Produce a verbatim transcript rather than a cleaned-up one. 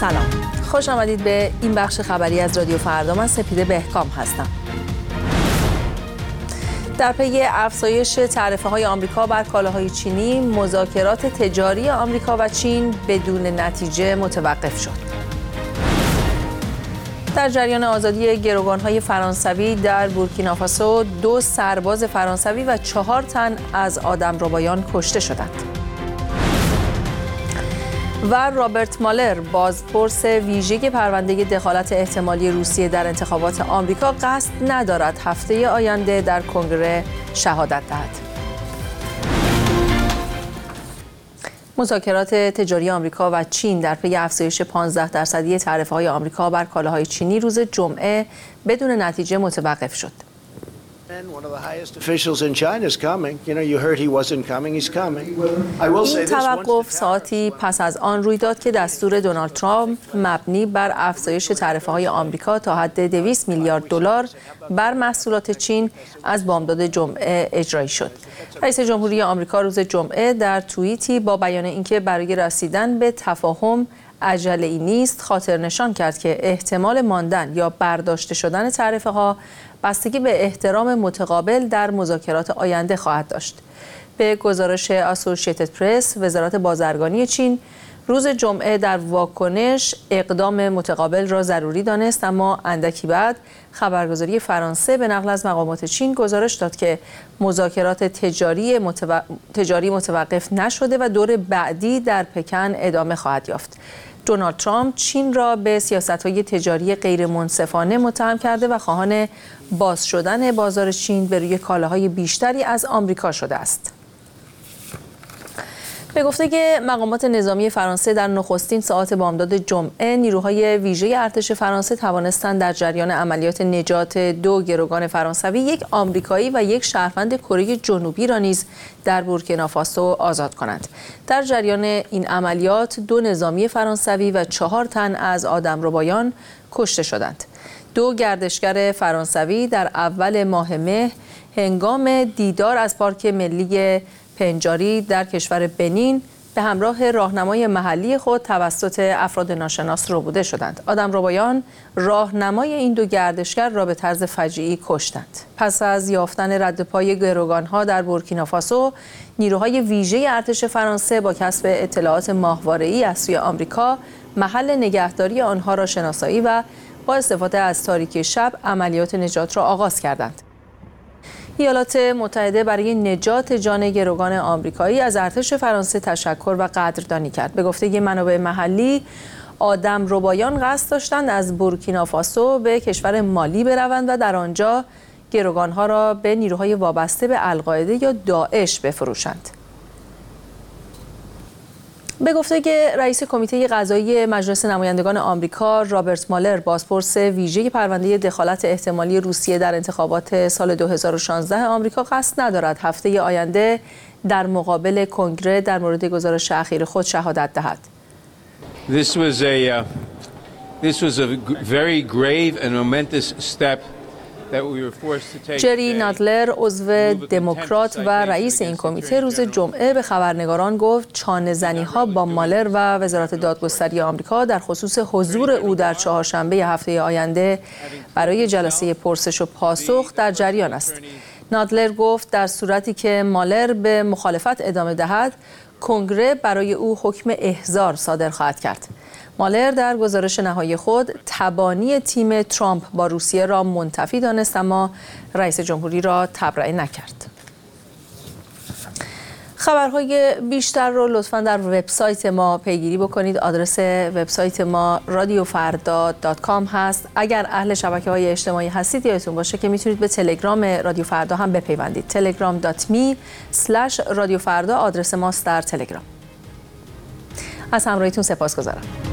سلام، خوش آمدید به این بخش خبری از رادیو فردا. من سپیده بهکام هستم. در پی افزایش تعرفه‌های آمریکا بر کالاهای چینی، مذاکرات تجاری آمریکا و چین بدون نتیجه متوقف شد. در جریان آزادی گروگان‌های فرانسوی در بورکینافاسو، دو سرباز فرانسوی و چهار تن از آدمربایان کشته شدند. و رابرت مالر، بازپرس ویژه پرونده دخالت احتمالی روسیه در انتخابات آمریکا، قصد ندارد هفته آینده در کنگره شهادت دهد. مذاکرات تجاری آمریکا و چین در پی افزایش پانزده درصدی تعرفه‌های آمریکا بر کالاهای چینی روز جمعه بدون نتیجه متوقف شد. این توقف ساعتی پس از آن روی داد که دستور دونالد ترامپ مبنی بر افزایش تعرفه‌های آمریکا تا حد دویست میلیارد دلار بر محصولات چین از بامداد جمعه اجرایی شد. رئیس جمهوری آمریکا روز جمعه در توییتی با بیان اینکه برای رسیدن به تفاهم عجله‌ای نیست، خاطر نشان کرد که احتمال ماندن یا برداشته شدن تعرفه‌ها بستگی به احترام متقابل در مذاکرات آینده خواهد داشت. به گزارش اسوسییتد پرس، وزارت بازرگانی چین روز جمعه در واکنش اقدام متقابل را ضروری دانست، اما اندکی بعد خبرگزاری فرانسه به نقل از مقامات چین گزارش داد که مذاکرات تجاری, متو... تجاری متوقف نشده و دور بعدی در پکن ادامه خواهد یافت. دونالد ترامپ چین را به سیاست‌های تجاری غیر منصفانه متهم کرده و خواهان باز شدن بازار چین به روی کالاهای بیشتری از آمریکا شده است. به گفته مقامات نظامی فرانسه، در نخستین ساعات بامداد جمعه نیروهای ویژه ارتش فرانسه توانستند در جریان عملیات نجات دو گروگان فرانسوی، یک آمریکایی و یک شهروند کره جنوبی را نیز در بورکینافاسو آزاد کنند. در جریان این عملیات دو نظامی فرانسوی و چهار تن از آدمربایان کشته شدند. دو گردشگر فرانسوی در اول ماه مه هنگام دیدار از پارک ملی پنجاری در کشور بنین به همراه راهنمای محلی خود توسط افراد ناشناس ربوده شدند. آدمربایان راهنمای این دو گردشگر را به طرز فجیعی کشتند. پس از یافتن رد پای گروگان‌ها در بورکینافاسو، نیروهای ویژه ارتش فرانسه با کسب اطلاعات ماهواره‌ای از سوی آمریکا محل نگهداری آنها را شناسایی و با استفاده از تاریکی شب عملیات نجات را آغاز کردند. ایالات متحده برای نجات جان گروگان آمریکایی از ارتش فرانسه تشکر و قدردانی کرد. به گفته منابع محلی، آدمربایان قصد داشتند از بورکینافاسو به کشور مالی بروند و در آنجا گروگانها را به نیروهای وابسته به القاعده یا داعش بفروشند. به گفته که رئیس کمیته قضایی مجلس نمایندگان آمریکا، رابرت مالر، بازپرس ویژه پرونده دخالت احتمالی روسیه در انتخابات سال دو هزار و شانزده آمریکا، قصد ندارد هفته آینده در مقابل کنگره در مورد گزارش اخیر خود شهادت دهد. This was a uh, this was a very grave and momentous step. جری نادلر، عضو دموکرات و رئیس این کمیته، روز جمعه به خبرنگاران گفت چانه‌زنی‌ها با مالر و وزارت دادگستری آمریکا در خصوص حضور او در چهارشنبه هفته آینده برای جلسه پرسش و پاسخ در جریان است. نادلر گفت در صورتی که مالر به مخالفت ادامه دهد، کنگره برای او حکم احضار صادر خواهد کرد. مالر در گزارش نهایی خود تبانی تیم ترامپ با روسیه را منتفی دانست، اما رئیس جمهوری را تبرئه نکرد. خبرهای بیشتر رو لطفاً در وبسایت ما پیگیری بکنید. آدرس وبسایت ما رادیو فردا دات کام هست. اگر اهل شبکه‌های اجتماعی هستید، یادتون باشه که میتونید به تلگرام رادیو فردا هم بپیوندید. تلگرام دات می اسلش رادیو فردا آدرس ماست در تلگرام. از همراهیتون سپاسگزارم.